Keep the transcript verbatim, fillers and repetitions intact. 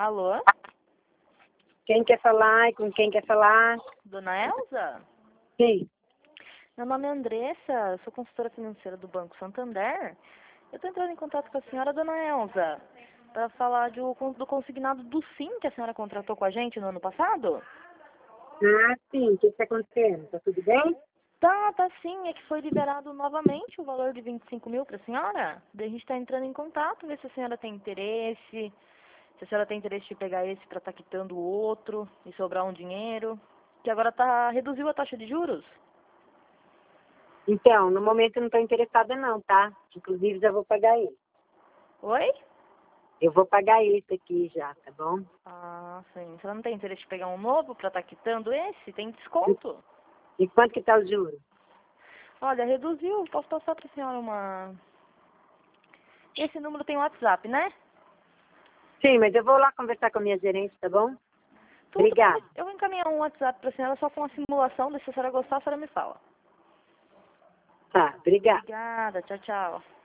Alô? Quem quer falar e com quem quer falar? Dona Elza? Sim. Meu nome é Andressa, sou consultora financeira do Banco Santander. Eu estou entrando em contato com a senhora, Dona Elza, para falar do, do consignado do SIM que a senhora contratou com a gente no ano passado. Ah, sim. O que está acontecendo? Tá tudo bem? Tá, tá sim, é que foi liberado novamente o valor de vinte e cinco mil para a senhora. Daí a gente está entrando em contato, ver se a senhora tem interesse, se a senhora tem interesse de pegar esse para estar quitando o outro e sobrar um dinheiro, que agora tá, reduziu a taxa de juros. Então, no momento eu não estou interessada não, tá? Inclusive já vou pagar ele. Oi? Eu vou pagar esse aqui já, tá bom? Ah, sim. Você não tem interesse de pegar um novo para estar quitando esse? Tem desconto? E quanto que tá o juro? Olha, reduziu. Posso passar para a senhora uma... Esse número tem WhatsApp, né? Sim, mas eu vou lá conversar com a minha gerente, tá bom? Tudo bem. Obrigada. Eu vou encaminhar um WhatsApp para a senhora só com a simulação. Se a senhora gostar, a senhora me fala. Tá, obrigada. Obrigada. Tchau, tchau.